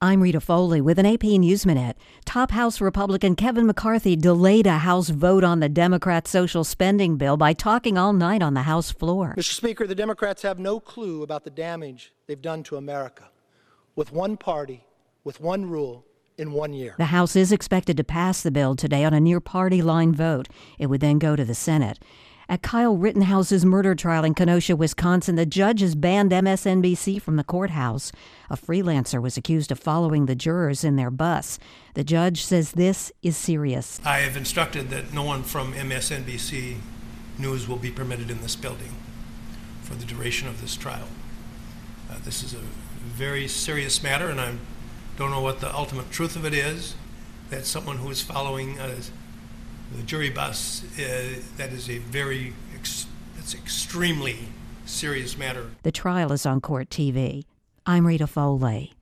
I'm Rita Foley with an AP News Minute. Top House Republican Kevin McCarthy delayed a House vote on the Democrat social spending bill by talking all night on the House floor. Mr. Speaker, the Democrats have no clue about the damage they've done to America. With one party, with one rule, in 1 year. The House is expected to pass the bill today on a near-party line vote. It would then go to the Senate. At Kyle Rittenhouse's murder trial in Kenosha, Wisconsin, the judge has banned MSNBC from the courthouse. A freelancer was accused of following the jurors in their bus. The judge says this is serious. I have instructed that no one from MSNBC News will be permitted in this building for the duration of this trial. This is a very serious matter, and I don't know what the ultimate truth of it is, that someone who is following the jury bus, that is it's extremely serious matter. The trial is on Court TV. I'm Rita Foley.